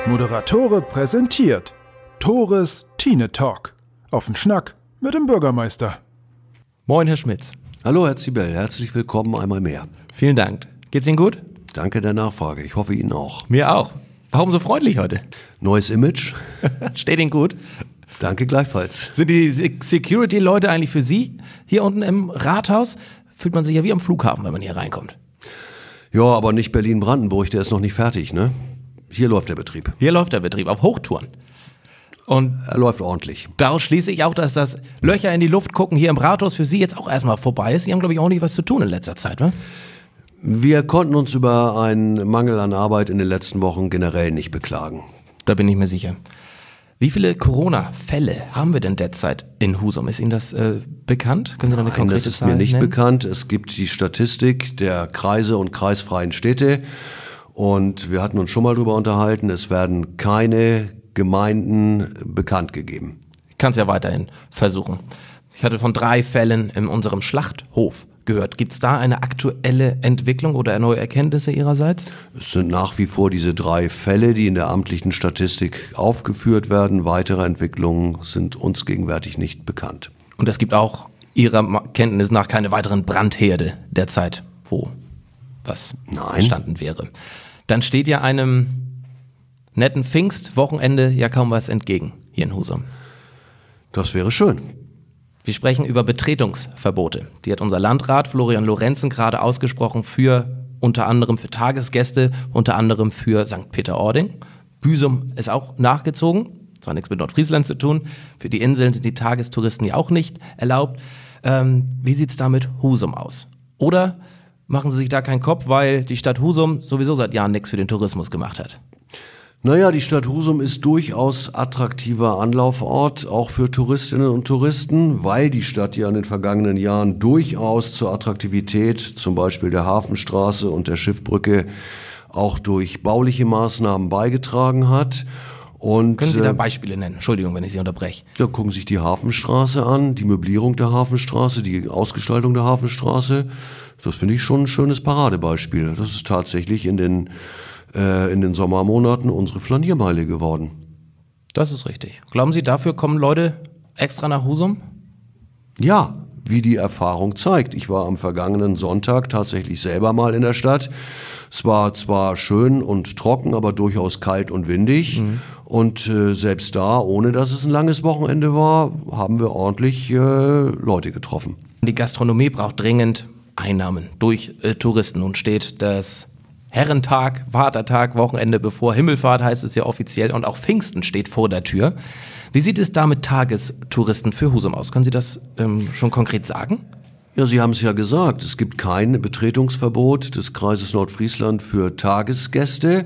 Moderatore präsentiert Tores Tine Talk. Auf den Schnack mit dem Bürgermeister. Moin, Herr Schmitz. Hallo, Herr Zibel. Herzlich willkommen einmal mehr. Vielen Dank. Geht's Ihnen gut? Danke der Nachfrage. Ich hoffe Ihnen auch. Mir auch. Warum so freundlich heute? Neues Image. Steht Ihnen gut? Danke gleichfalls. Sind die Security-Leute eigentlich für Sie hier unten im Rathaus? Fühlt man sich ja wie am Flughafen, wenn man hier reinkommt. Ja, aber nicht Berlin-Brandenburg, der ist noch nicht fertig, ne? Hier läuft der Betrieb. Hier läuft der Betrieb auf Hochtouren. Und er läuft ordentlich. Daraus schließe ich auch, dass das Löcher in die Luft gucken hier im Rathaus für Sie jetzt auch erstmal vorbei ist. Sie haben, glaube ich, auch nicht was zu tun in letzter Zeit, ne? Wir konnten uns über einen Mangel an Arbeit in den letzten Wochen generell nicht beklagen. Da bin ich mir sicher. Wie viele Corona-Fälle haben wir denn derzeit in Husum? Ist Ihnen das bekannt? Können Sie da eine konkrete das ist Zahl mir nicht nennen? bekannt. Es gibt die Statistik der Kreise und kreisfreien Städte. Und wir hatten uns schon mal darüber unterhalten, es werden keine Gemeinden bekannt gegeben. Ich kann es ja weiterhin versuchen. Ich hatte von 3 Fällen in unserem Schlachthof gehört. Gibt es da eine aktuelle Entwicklung oder neue Erkenntnisse Ihrerseits? Es sind nach wie vor diese 3 Fälle, die in der amtlichen Statistik aufgeführt werden. Weitere Entwicklungen sind uns gegenwärtig nicht bekannt. Und es gibt auch Ihrer Kenntnis nach keine weiteren Brandherde derzeit, wo was entstanden wäre. Dann steht ja einem netten Pfingstwochenende ja kaum was entgegen hier in Husum. Das wäre schön. Wir sprechen über Betretungsverbote. Die hat unser Landrat Florian Lorenzen gerade ausgesprochen für unter anderem für Tagesgäste, unter anderem für St. Peter-Ording. Büsum ist auch nachgezogen. Das hat nichts mit Nordfriesland zu tun. Für die Inseln sind die Tagestouristen ja auch nicht erlaubt. Wie sieht es da mit Husum aus? Oder machen Sie sich da keinen Kopf, weil die Stadt Husum sowieso seit Jahren nichts für den Tourismus gemacht hat? Naja, die Stadt Husum ist durchaus attraktiver Anlaufort, auch für Touristinnen und Touristen, weil die Stadt ja in den vergangenen Jahren durchaus zur Attraktivität, zum Beispiel der Hafenstraße und der Schiffbrücke, auch durch bauliche Maßnahmen beigetragen hat. Und, können Sie da Beispiele nennen? Entschuldigung, wenn ich Sie unterbreche. Ja, gucken Sie sich die Hafenstraße an, die Möblierung der Hafenstraße, die Ausgestaltung der Hafenstraße. Das finde ich schon ein schönes Paradebeispiel. Das ist tatsächlich in den Sommermonaten unsere Flaniermeile geworden. Das ist richtig. Glauben Sie, dafür kommen Leute extra nach Husum? Ja, wie die Erfahrung zeigt. Ich war am vergangenen Sonntag tatsächlich selber mal in der Stadt. Es war zwar schön und trocken, aber durchaus kalt und windig. Und selbst da, ohne dass es ein langes Wochenende war, haben wir ordentlich Leute getroffen. Die Gastronomie braucht dringend Einnahmen durch Touristen. Nun steht das Herrentag, Vatertag, Wochenende bevor. Himmelfahrt heißt es ja offiziell und auch Pfingsten steht vor der Tür. Wie sieht es da mit Tagestouristen für Husum aus? Können Sie das schon konkret sagen? Ja, Sie haben es ja gesagt, es gibt kein Betretungsverbot des Kreises Nordfriesland für Tagesgäste.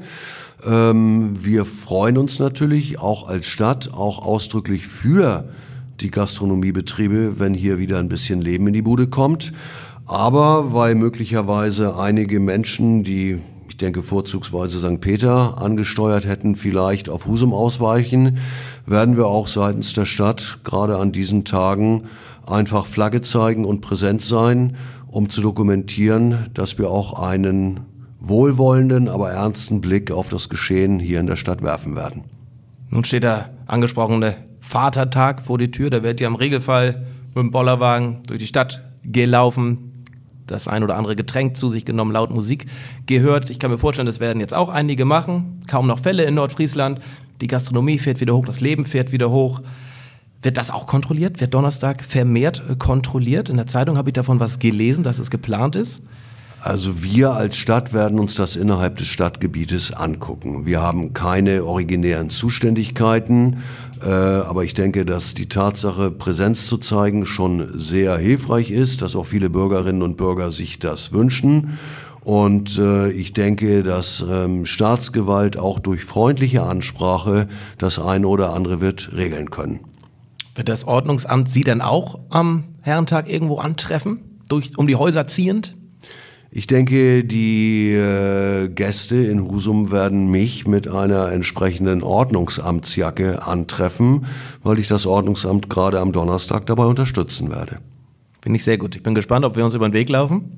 Wir freuen uns natürlich auch als Stadt, auch ausdrücklich für die Gastronomiebetriebe, wenn hier wieder ein bisschen Leben in die Bude kommt. Aber weil möglicherweise einige Menschen, die, ich denke vorzugsweise St. Peter angesteuert hätten, vielleicht auf Husum ausweichen, werden wir auch seitens der Stadt gerade an diesen Tagen einfach Flagge zeigen und präsent sein, um zu dokumentieren, dass wir auch einen wohlwollenden, aber ernsten Blick auf das Geschehen hier in der Stadt werfen werden. Nun steht der angesprochene Vatertag vor die Tür. Da wird ja im Regelfall mit dem Bollerwagen durch die Stadt gelaufen, das ein oder andere Getränk zu sich genommen, laut Musik gehört. Ich kann mir vorstellen, das werden jetzt auch einige machen. Kaum noch Fälle in Nordfriesland. Die Gastronomie fährt wieder hoch, das Leben fährt wieder hoch. Wird das auch kontrolliert? Wird Donnerstag vermehrt kontrolliert? In der Zeitung habe ich davon was gelesen, dass es geplant ist. Also wir als Stadt werden uns das innerhalb des Stadtgebietes angucken. Wir haben keine originären Zuständigkeiten, aber ich denke, dass die Tatsache, Präsenz zu zeigen, schon sehr hilfreich ist, dass auch viele Bürgerinnen und Bürger sich das wünschen. Und ich denke, dass Staatsgewalt auch durch freundliche Ansprache das eine oder andere wird regeln können. Wird das Ordnungsamt Sie dann auch am Herrentag irgendwo antreffen, um die Häuser ziehend? Ich denke, die Gäste in Husum werden mich mit einer entsprechenden Ordnungsamtsjacke antreffen, weil ich das Ordnungsamt gerade am Donnerstag dabei unterstützen werde. Finde ich sehr gut. Ich bin gespannt, ob wir uns über den Weg laufen.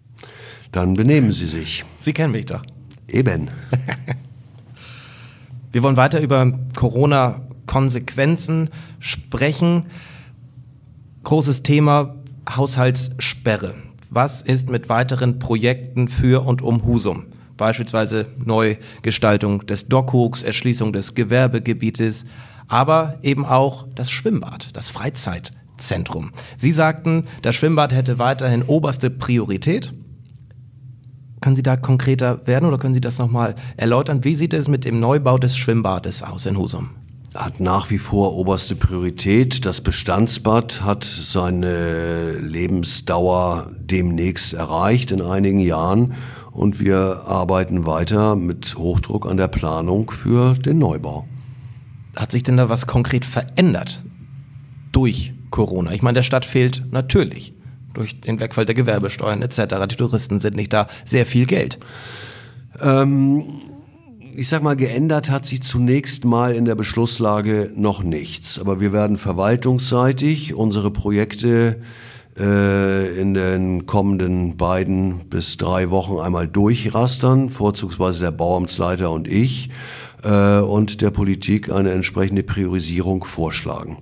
Dann benehmen Sie sich. Sie kennen mich doch. Eben. Wir wollen weiter über Corona-Konsequenzen sprechen. Großes Thema, Haushaltssperre. Was ist mit weiteren Projekten für und um Husum? Beispielsweise Neugestaltung des Dockhooks, Erschließung des Gewerbegebietes, aber eben auch das Schwimmbad, das Freizeitzentrum. Sie sagten, das Schwimmbad hätte weiterhin oberste Priorität. Können Sie da konkreter werden oder können Sie das nochmal erläutern? Wie sieht es mit dem Neubau des Schwimmbades aus in Husum? Hat nach wie vor oberste Priorität. Das Bestandsbad hat seine Lebensdauer demnächst erreicht in einigen Jahren und wir arbeiten weiter mit Hochdruck an der Planung für den Neubau. Hat sich denn da was konkret verändert durch Corona? Ich meine, der Stadt fehlt natürlich durch den Wegfall der Gewerbesteuern etc. Die Touristen sind nicht da, sehr viel Geld. Ich sag mal, geändert hat sich zunächst mal in der Beschlusslage noch nichts. Aber wir werden verwaltungsseitig unsere Projekte in den kommenden 2 bis 3 Wochen einmal durchrastern, vorzugsweise der Bauamtsleiter und ich, und der Politik eine entsprechende Priorisierung vorschlagen.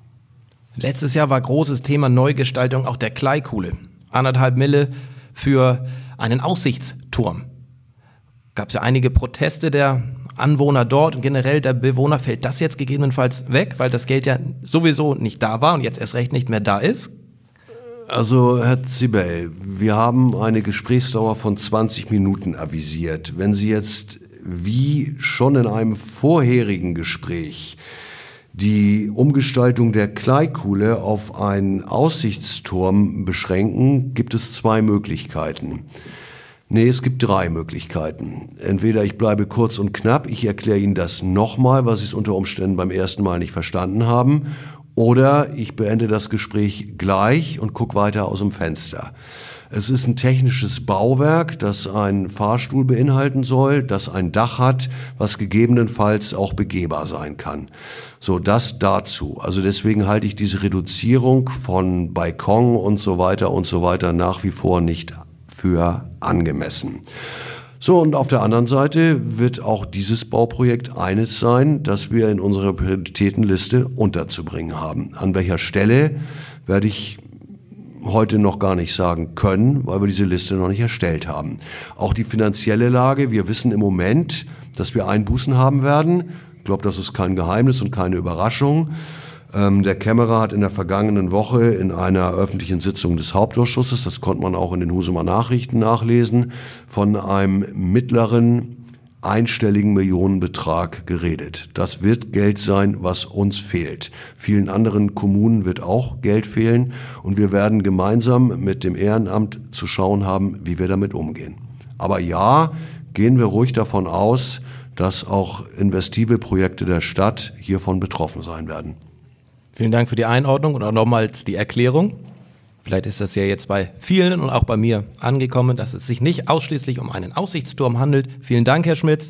Letztes Jahr war großes Thema Neugestaltung auch der Kleikuhle. 1,5 Mille für einen Aussichtsturm. Gab es ja einige Proteste der Anwohner dort und generell der Bewohner. Fällt das jetzt gegebenenfalls weg, weil das Geld ja sowieso nicht da war und jetzt erst recht nicht mehr da ist? Also, Herr Zibel, wir haben eine Gesprächsdauer von 20 Minuten avisiert. Wenn Sie jetzt, wie schon in einem vorherigen Gespräch, die Umgestaltung der Kleikuhle auf einen Aussichtsturm beschränken, gibt es 2 Möglichkeiten. Nee, es gibt 3 Möglichkeiten. Entweder ich bleibe kurz und knapp, ich erkläre Ihnen das nochmal, was Sie es unter Umständen beim ersten Mal nicht verstanden haben, oder ich beende das Gespräch gleich und gucke weiter aus dem Fenster. Es ist ein technisches Bauwerk, das einen Fahrstuhl beinhalten soll, das ein Dach hat, was gegebenenfalls auch begehbar sein kann. So, das dazu. Also deswegen halte ich diese Reduzierung von Balkon und so weiter nach wie vor nicht für angemessen. So, und auf der anderen Seite wird auch dieses Bauprojekt eines sein, das wir in unserer Prioritätenliste unterzubringen haben. An welcher Stelle werde ich heute noch gar nicht sagen können, weil wir diese Liste noch nicht erstellt haben. Auch die finanzielle Lage, wir wissen im Moment, dass wir Einbußen haben werden. Ich glaube, das ist kein Geheimnis und keine Überraschung. Der Kämmerer hat in der vergangenen Woche in einer öffentlichen Sitzung des Hauptausschusses, das konnte man auch in den Husumer Nachrichten nachlesen, von einem mittleren einstelligen Millionenbetrag geredet. Das wird Geld sein, was uns fehlt. Vielen anderen Kommunen wird auch Geld fehlen und wir werden gemeinsam mit dem Ehrenamt zu schauen haben, wie wir damit umgehen. Aber ja, gehen wir ruhig davon aus, dass auch investive Projekte der Stadt hiervon betroffen sein werden. Vielen Dank für die Einordnung und auch nochmals die Erklärung. Vielleicht ist das ja jetzt bei vielen und auch bei mir angekommen, dass es sich nicht ausschließlich um einen Aussichtsturm handelt. Vielen Dank, Herr Schmitz.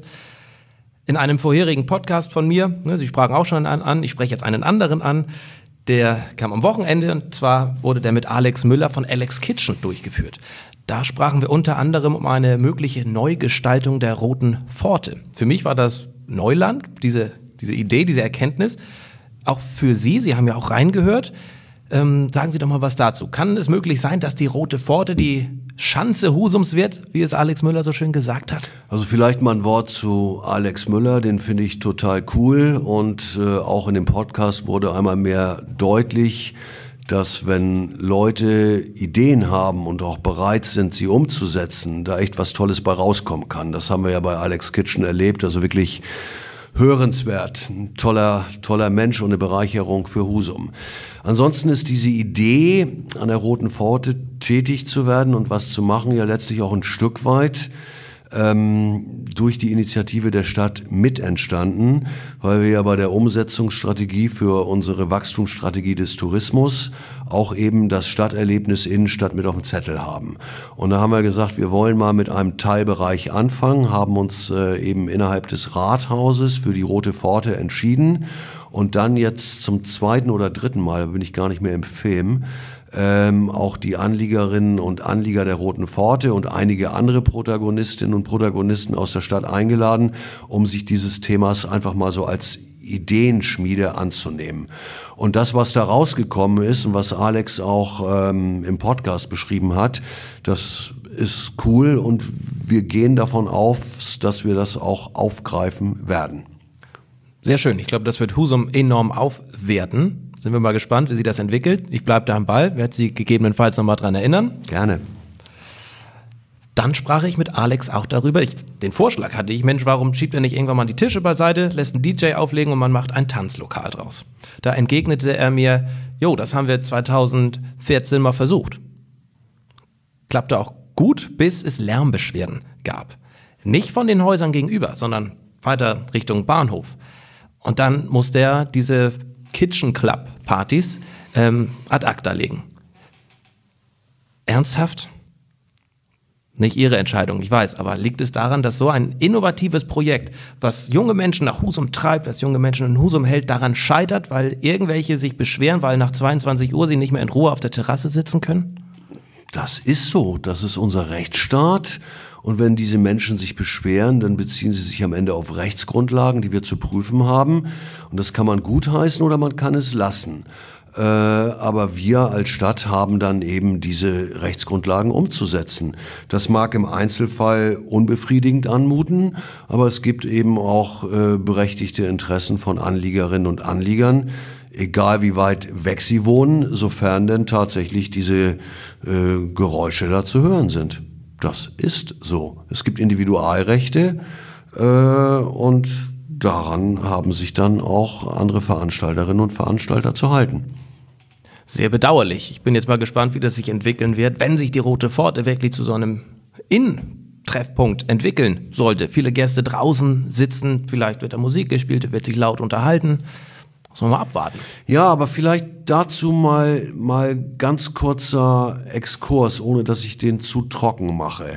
In einem vorherigen Podcast von mir, Sie sprachen auch schon an, ich spreche jetzt einen anderen an, der kam am Wochenende und zwar wurde der mit Alex Müller von Alex Kitchen durchgeführt. Da sprachen wir unter anderem um eine mögliche Neugestaltung der Roten Pforte. Für mich war das Neuland, diese Idee, diese Erkenntnis. Auch für Sie, Sie haben ja auch reingehört. Sagen Sie doch mal was dazu. Kann es möglich sein, dass die Rote Pforte die Schanze Husums wird, wie es Alex Müller so schön gesagt hat? Also vielleicht mal ein Wort zu Alex Müller, den finde ich total cool und auch in dem Podcast wurde einmal mehr deutlich, dass wenn Leute Ideen haben und auch bereit sind, sie umzusetzen, da echt was Tolles bei rauskommen kann. Das haben wir ja bei Alex Kitchen erlebt, also wirklich hörenswert, ein toller Mensch und eine Bereicherung für Husum. Ansonsten ist diese Idee, an der Roten Pforte tätig zu werden und was zu machen, ja letztlich auch ein Stück weit durch die Initiative der Stadt mit entstanden, weil wir ja bei der Umsetzungsstrategie für unsere Wachstumsstrategie des Tourismus auch eben das Stadterlebnis Innenstadt mit auf dem Zettel haben. Und da haben wir gesagt, wir wollen mal mit einem Teilbereich anfangen, haben uns eben innerhalb des Rathauses für die Rote Pforte entschieden und dann jetzt zum 2. oder 3. Mal, da bin ich gar nicht mehr im Film, auch die Anliegerinnen und Anlieger der Roten Pforte und einige andere Protagonistinnen und Protagonisten aus der Stadt eingeladen, um sich dieses Themas einfach mal so als Ideenschmiede anzunehmen. Und das, was da rausgekommen ist und was Alex auch im Podcast beschrieben hat, das ist cool und wir gehen davon aus, dass wir das auch aufgreifen werden. Sehr schön. Ich glaube, das wird Husum enorm aufwerten. Sind wir mal gespannt, wie sich das entwickelt. Ich bleibe da am Ball, werde Sie gegebenenfalls nochmal dran erinnern. Gerne. Dann sprach ich mit Alex auch darüber. Den Vorschlag hatte ich, Mensch, warum schiebt er nicht irgendwann mal die Tische beiseite, lässt einen DJ auflegen und man macht ein Tanzlokal draus. Da entgegnete er mir, das haben wir 2014 mal versucht. Klappte auch gut, bis es Lärmbeschwerden gab. Nicht von den Häusern gegenüber, sondern weiter Richtung Bahnhof. Und dann musste er diese Kitchen Club Partys ad acta legen. Ernsthaft? Nicht Ihre Entscheidung, ich weiß, aber liegt es daran, dass so ein innovatives Projekt, was junge Menschen nach Husum treibt, was junge Menschen in Husum hält, daran scheitert, weil irgendwelche sich beschweren, weil nach 22 Uhr sie nicht mehr in Ruhe auf der Terrasse sitzen können? Das ist so, das ist unser Rechtsstaat. Und wenn diese Menschen sich beschweren, dann beziehen sie sich am Ende auf Rechtsgrundlagen, die wir zu prüfen haben. Und das kann man gutheißen oder man kann es lassen. Aber wir als Stadt haben dann eben diese Rechtsgrundlagen umzusetzen. Das mag im Einzelfall unbefriedigend anmuten, aber es gibt eben auch berechtigte Interessen von Anliegerinnen und Anliegern, egal wie weit weg sie wohnen, sofern denn tatsächlich diese Geräusche da zu hören sind. Das ist so. Es gibt Individualrechte und daran haben sich dann auch andere Veranstalterinnen und Veranstalter zu halten. Sehr bedauerlich. Ich bin jetzt mal gespannt, wie das sich entwickeln wird, wenn sich die Rote Pforte wirklich zu so einem Treffpunkt entwickeln sollte. Viele Gäste draußen sitzen, vielleicht wird da Musik gespielt, wird sich laut unterhalten. Muss man mal abwarten. Ja, aber vielleicht dazu mal ganz kurzer Exkurs, ohne dass ich den zu trocken mache.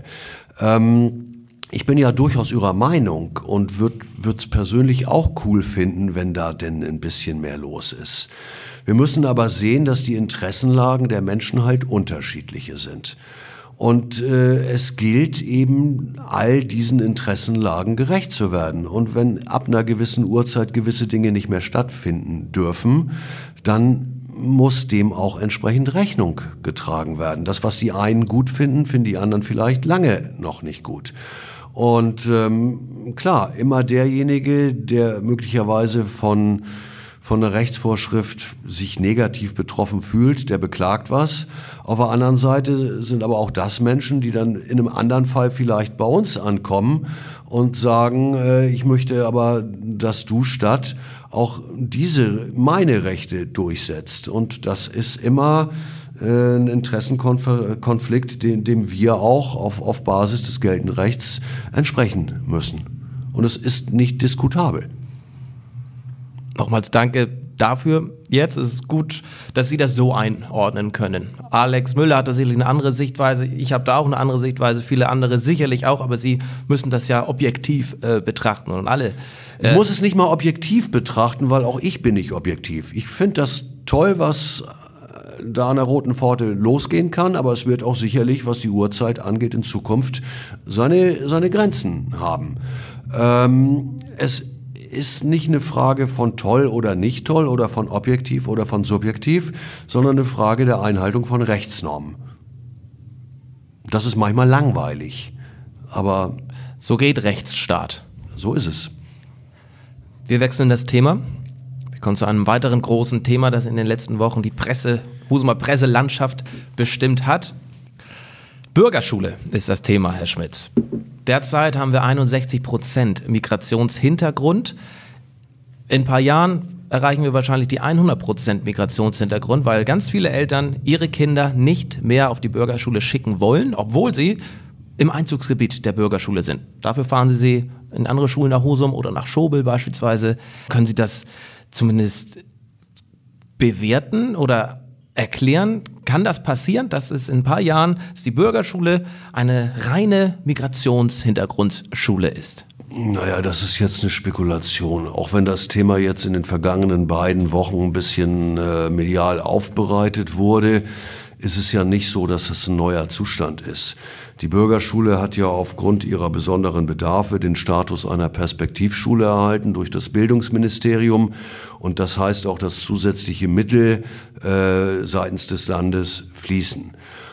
Ich bin ja durchaus Ihrer Meinung und würde es persönlich auch cool finden, wenn da denn ein bisschen mehr los ist. Wir müssen aber sehen, dass die Interessenlagen der Menschen halt unterschiedliche sind. Und es gilt eben, all diesen Interessenlagen gerecht zu werden. Und wenn ab einer gewissen Uhrzeit gewisse Dinge nicht mehr stattfinden dürfen, dann muss dem auch entsprechend Rechnung getragen werden. Das, was die einen gut finden, finden die anderen vielleicht lange noch nicht gut. Und klar, immer derjenige, der möglicherweise von einer Rechtsvorschrift sich negativ betroffen fühlt, der beklagt was. Auf der anderen Seite sind aber auch das Menschen, die dann in einem anderen Fall vielleicht bei uns ankommen und sagen, ich möchte aber, dass du Stadt auch meine Rechte durchsetzt. Und das ist immer ein Interessenkonflikt, dem wir auch auf Basis des geltenden Rechts entsprechen müssen. Und es ist nicht diskutabel. Nochmals danke dafür. Jetzt ist es gut, dass Sie das so einordnen können. Alex Müller hat da sicherlich eine andere Sichtweise. Ich habe da auch eine andere Sichtweise. Viele andere sicherlich auch. Aber Sie müssen das ja objektiv betrachten. Und alle. Ich muss es nicht mal objektiv betrachten, weil auch ich bin nicht objektiv. Ich finde das toll, was da an der Roten Pforte losgehen kann. Aber es wird auch sicherlich, was die Uhrzeit angeht, in Zukunft seine Grenzen haben. Es ist nicht eine Frage von toll oder nicht toll oder von objektiv oder von subjektiv, sondern eine Frage der Einhaltung von Rechtsnormen. Das ist manchmal langweilig, aber so geht Rechtsstaat. So ist es. Wir wechseln das Thema. Wir kommen zu einem weiteren großen Thema, das in den letzten Wochen die Husumer Presselandschaft bestimmt hat. Bürgerschule ist das Thema, Herr Schmitz. Derzeit haben wir 61% Migrationshintergrund. In ein paar Jahren erreichen wir wahrscheinlich die 100% Migrationshintergrund, weil ganz viele Eltern ihre Kinder nicht mehr auf die Bürgerschule schicken wollen, obwohl sie im Einzugsgebiet der Bürgerschule sind. Dafür fahren sie in andere Schulen nach Husum oder nach Schobel beispielsweise. Können Sie das zumindest bewerten oder erklären? Kann das passieren, dass es in ein paar Jahren die Bürgerschule eine reine Migrationshintergrundschule ist? Naja, das ist jetzt eine Spekulation. Auch wenn das Thema jetzt in den vergangenen beiden Wochen ein bisschen medial aufbereitet wurde, ist es ja nicht so, dass das ein neuer Zustand ist. Die Bürgerschule hat ja aufgrund ihrer besonderen Bedarfe den Status einer Perspektivschule erhalten durch das Bildungsministerium. Und das heißt auch, dass zusätzliche Mittel seitens des Landes fließen.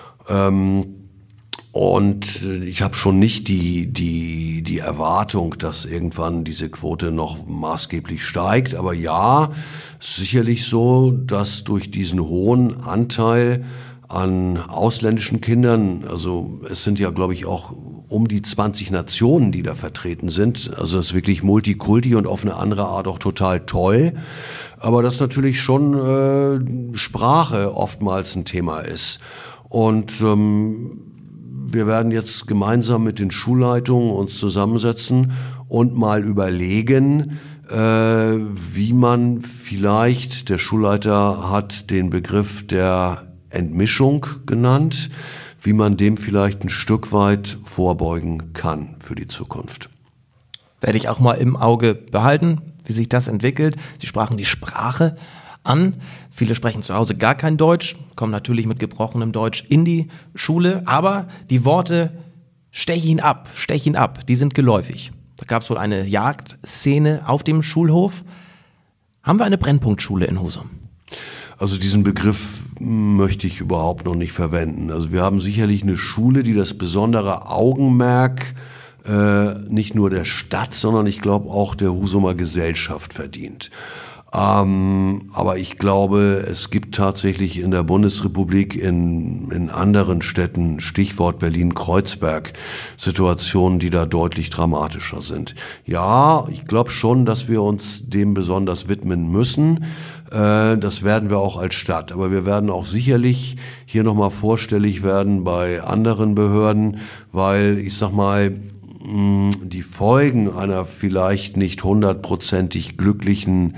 Und ich habe schon nicht die Erwartung, dass irgendwann diese Quote noch maßgeblich steigt. Aber ja, es ist sicherlich so, dass durch diesen hohen Anteil an ausländischen Kindern, also es sind ja, glaube ich, auch um die 20 Nationen, die da vertreten sind. Also das ist wirklich Multikulti und auf eine andere Art auch total toll. Aber dass natürlich schon Sprache oftmals ein Thema ist. Und wir werden jetzt gemeinsam mit den Schulleitungen uns zusammensetzen und mal überlegen, wie man vielleicht, der Schulleiter hat den Begriff der Entmischung genannt, wie man dem vielleicht ein Stück weit vorbeugen kann für die Zukunft. Werde ich auch mal im Auge behalten, wie sich das entwickelt. Sie sprachen die Sprache an. Viele sprechen zu Hause gar kein Deutsch, kommen natürlich mit gebrochenem Deutsch in die Schule, aber die Worte stech ihn ab, die sind geläufig. Da gab es wohl eine Jagdszene auf dem Schulhof. Haben wir eine Brennpunktschule in Husum? Also diesen Begriff möchte ich überhaupt noch nicht verwenden. Also wir haben sicherlich eine Schule, die das besondere Augenmerk nicht nur der Stadt, sondern ich glaube auch der Husumer Gesellschaft verdient. Aber ich glaube, es gibt tatsächlich in der Bundesrepublik in anderen Städten, Stichwort Berlin-Kreuzberg, Situationen, die da deutlich dramatischer sind. Ja, ich glaube schon, dass wir uns dem besonders widmen müssen. Das werden wir auch als Stadt. Aber wir werden auch sicherlich hier nochmal vorstellig werden bei anderen Behörden, weil ich sag mal, die Folgen einer vielleicht nicht 100%ig glücklichen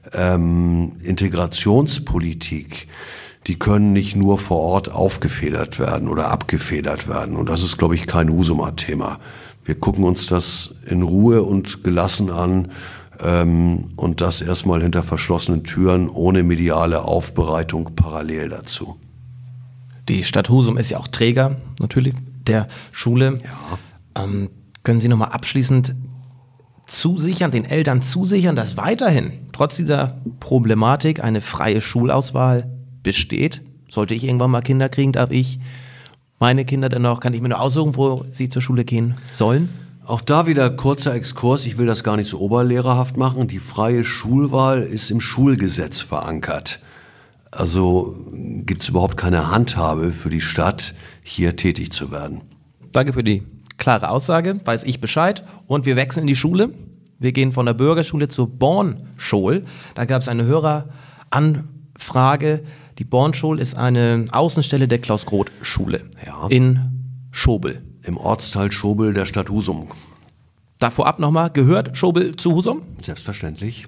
Integrationspolitik, die können nicht nur vor Ort aufgefedert werden oder abgefedert werden. Und das ist, glaube ich, kein Husumer Thema. Wir gucken uns das in Ruhe und gelassen an und das erstmal hinter verschlossenen Türen ohne mediale Aufbereitung parallel dazu. Die Stadt Husum ist ja auch Träger natürlich der Schule. Ja. Können Sie nochmal abschließend den Eltern zusichern, dass weiterhin trotz dieser Problematik eine freie Schulauswahl besteht? Sollte ich irgendwann mal Kinder kriegen, darf ich meine Kinder dann noch, kann ich mir nur aussuchen, wo sie zur Schule gehen sollen? Auch da wieder kurzer Exkurs, ich will das gar nicht so oberlehrerhaft machen. Die freie Schulwahl ist im Schulgesetz verankert. Also gibt es überhaupt keine Handhabe für die Stadt, hier tätig zu werden. Danke für die klare Aussage, weiß ich Bescheid. Und wir wechseln in die Schule. Wir gehen von der Bürgerschule zur Bornschule. Da gab es eine Höreranfrage. Die Bornschule ist eine Außenstelle der Klaus-Groth-Schule in Schobel. Im Ortsteil Schobel der Stadt Husum. Da vorab nochmal, gehört Schobel zu Husum? Selbstverständlich.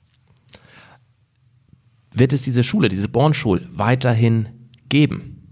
Wird es diese Schule, diese Bornschule, weiterhin geben?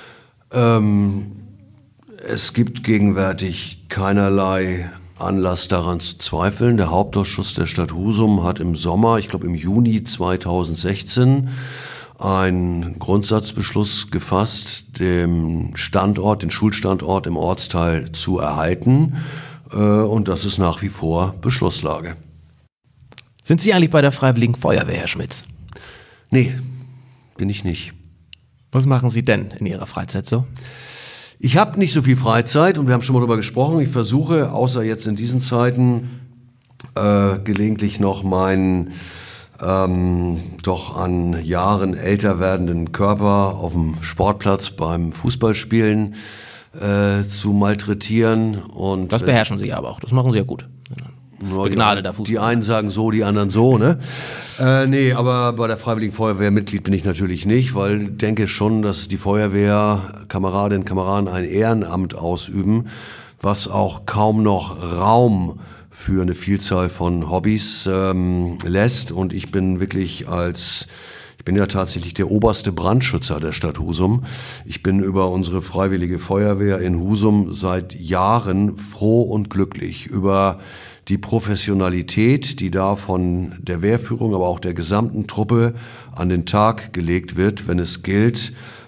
Es gibt gegenwärtig keinerlei Anlass daran zu zweifeln. Der Hauptausschuss der Stadt Husum hat im Sommer, ich glaube im Juni 2016, einen Grundsatzbeschluss gefasst, den Schulstandort im Ortsteil zu erhalten. Und das ist nach wie vor Beschlusslage. Sind Sie eigentlich bei der Freiwilligen Feuerwehr, Herr Schmitz? Nee, bin ich nicht. Was machen Sie denn in Ihrer Freizeit so? Ich habe nicht so viel Freizeit und wir haben schon mal darüber gesprochen. Ich versuche, außer jetzt in diesen Zeiten, gelegentlich noch meinen doch an Jahren älter werdenden Körper auf dem Sportplatz beim Fußballspielen zu malträtieren. Und das beherrschen Sie aber auch, das machen Sie ja gut. Begnadeter Fußball. Die einen sagen so, die anderen so, ne? Nee, aber bei der Freiwilligen Feuerwehr Mitglied bin ich natürlich nicht, weil ich denke schon, dass die Feuerwehrkameradinnen und Kameraden ein Ehrenamt ausüben, was auch kaum noch Raum für eine Vielzahl von Hobbys lässt. Und ich bin ja tatsächlich der oberste Brandschützer der Stadt Husum. Ich bin über unsere Freiwillige Feuerwehr in Husum seit Jahren froh und glücklich über die Professionalität, die da von der Wehrführung, aber auch der gesamten Truppe an den Tag gelegt wird, wenn es gilt,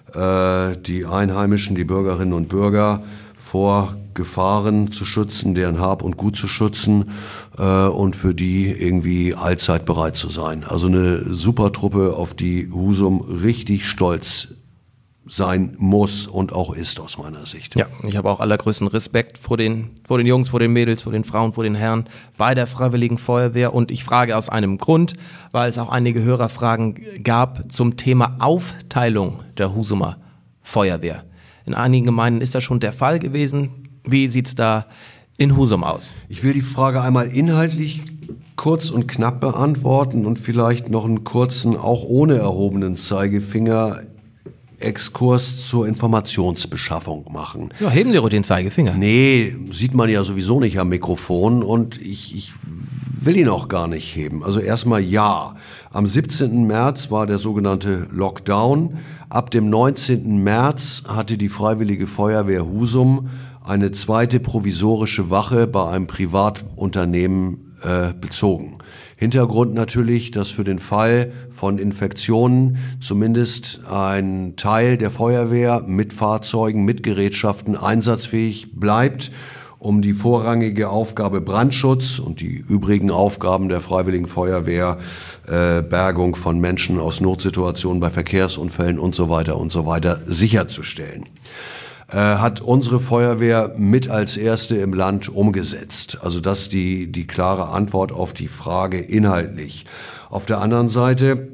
die Einheimischen, die Bürgerinnen und Bürger vor Gefahren zu schützen, deren Hab und Gut zu schützen und für die irgendwie allzeit bereit zu sein. Also eine super Truppe, auf die Husum richtig stolz sein muss und auch ist aus meiner Sicht. Ja, ich habe auch allergrößten Respekt vor den Jungs, vor den Mädels, vor den Frauen, vor den Herren bei der Freiwilligen Feuerwehr. Und ich frage aus einem Grund, weil es auch einige Hörerfragen gab zum Thema Aufteilung der Husumer Feuerwehr. In einigen Gemeinden ist das schon der Fall gewesen. Wie sieht es da in Husum aus? Ich will die Frage einmal inhaltlich kurz und knapp beantworten und vielleicht noch einen kurzen, auch ohne erhobenen Zeigefinger Exkurs zur Informationsbeschaffung machen. Ja, heben Sie ruhig den Zeigefinger. Nee, sieht man ja sowieso nicht am Mikrofon und ich will ihn auch gar nicht heben. Also erstmal ja. Am 17. März war der sogenannte Lockdown. Ab dem 19. März hatte die Freiwillige Feuerwehr Husum eine zweite provisorische Wache bei einem Privatunternehmen bezogen. Hintergrund natürlich, dass für den Fall von Infektionen zumindest ein Teil der Feuerwehr mit Fahrzeugen, mit Gerätschaften einsatzfähig bleibt, um die vorrangige Aufgabe Brandschutz und die übrigen Aufgaben der Freiwilligen Feuerwehr, Bergung von Menschen aus Notsituationen bei Verkehrsunfällen und so weiter sicherzustellen. Hat unsere Feuerwehr mit als erste im Land umgesetzt. Also das ist die klare Antwort auf die Frage inhaltlich. Auf der anderen Seite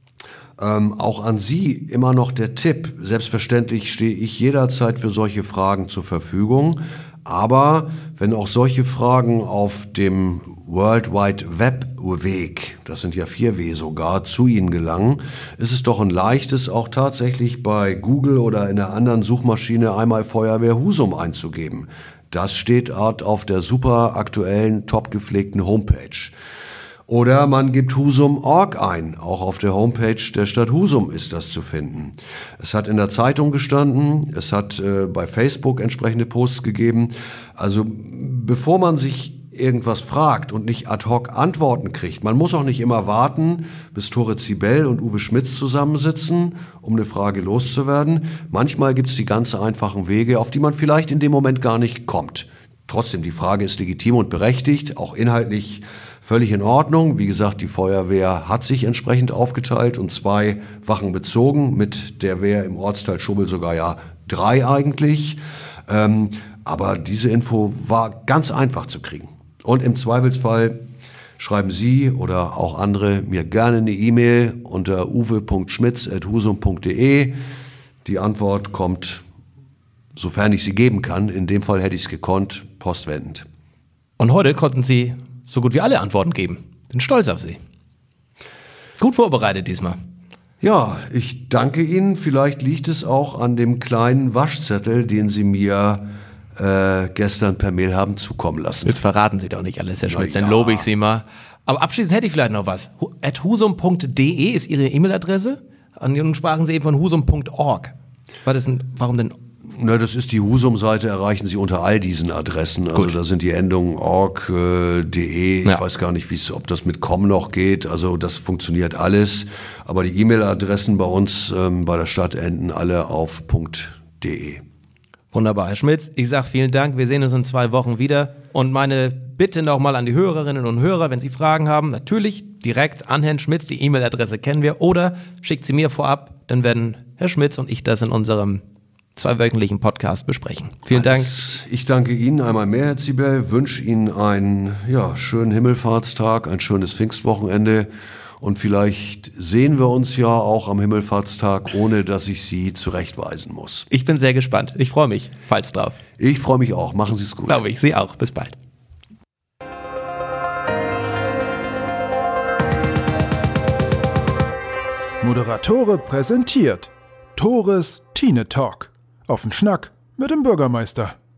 auch an Sie immer noch der Tipp. Selbstverständlich stehe ich jederzeit für solche Fragen zur Verfügung. Aber wenn auch solche Fragen auf dem World Wide Web Weg, das sind ja 4W sogar, zu Ihnen gelangen, ist es doch ein leichtes, auch tatsächlich bei Google oder in einer anderen Suchmaschine einmal Feuerwehr Husum einzugeben. Das steht dort auf der super aktuellen, top gepflegten Homepage. Oder man gibt Husum.org ein. Auch auf der Homepage der Stadt Husum ist das zu finden. Es hat in der Zeitung gestanden, es hat bei Facebook entsprechende Posts gegeben. Also bevor man sich irgendwas fragt und nicht ad hoc Antworten kriegt, man muss auch nicht immer warten, bis Tore Zibel und Uwe Schmitz zusammensitzen, um eine Frage loszuwerden. Manchmal gibt es die ganz einfachen Wege, auf die man vielleicht in dem Moment gar nicht kommt. Trotzdem, die Frage ist legitim und berechtigt, auch inhaltlich völlig in Ordnung. Wie gesagt, die Feuerwehr hat sich entsprechend aufgeteilt und 2 Wachen bezogen, mit der Wehr im Ortsteil Schubbel sogar ja 3 eigentlich. Aber diese Info war ganz einfach zu kriegen. Und im Zweifelsfall schreiben Sie oder auch andere mir gerne eine E-Mail unter uwe.schmitz@husum.de. Die Antwort kommt, sofern ich sie geben kann. In dem Fall hätte ich es gekonnt, postwendend. Und heute konnten Sie so gut wie alle Antworten geben. Bin stolz auf Sie. Gut vorbereitet diesmal. Ja, ich danke Ihnen. Vielleicht liegt es auch an dem kleinen Waschzettel, den Sie mir gestern per Mail haben zukommen lassen. Jetzt verraten Sie doch nicht alles, Herr Schmitz, ja. Dann lobe ich Sie mal. Aber abschließend hätte ich vielleicht noch was. @husum.de ist Ihre E-Mail-Adresse. Und nun sprachen Sie eben von husum.org. Warum denn? Na, das ist die Husum-Seite, erreichen Sie unter all diesen Adressen. Also da sind die Endungen org, .de, ich weiß gar nicht, ob das mit com noch geht. Also das funktioniert alles. Aber die E-Mail-Adressen bei uns bei der Stadt enden alle auf .de. Wunderbar, Herr Schmitz. Ich sage vielen Dank. Wir sehen uns in 2 Wochen wieder. Und meine Bitte nochmal an die Hörerinnen und Hörer, wenn Sie Fragen haben, natürlich direkt an Herrn Schmitz. Die E-Mail-Adresse kennen wir. Oder schickt sie mir vorab. Dann werden Herr Schmitz und ich das in unserem 2-wöchentlichen Podcast besprechen. Vielen Dank. Ich danke Ihnen einmal mehr, Herr Zibel. Wünsche Ihnen einen schönen Himmelfahrtstag, ein schönes Pfingstwochenende. Und vielleicht sehen wir uns ja auch am Himmelfahrtstag, ohne dass ich Sie zurechtweisen muss. Ich bin sehr gespannt. Ich freue mich, falls drauf. Ich freue mich auch. Machen Sie es gut. Glaube ich. Sie auch. Bis bald. Moderatore präsentiert Tores Tine Talk. Auf den Schnack mit dem Bürgermeister.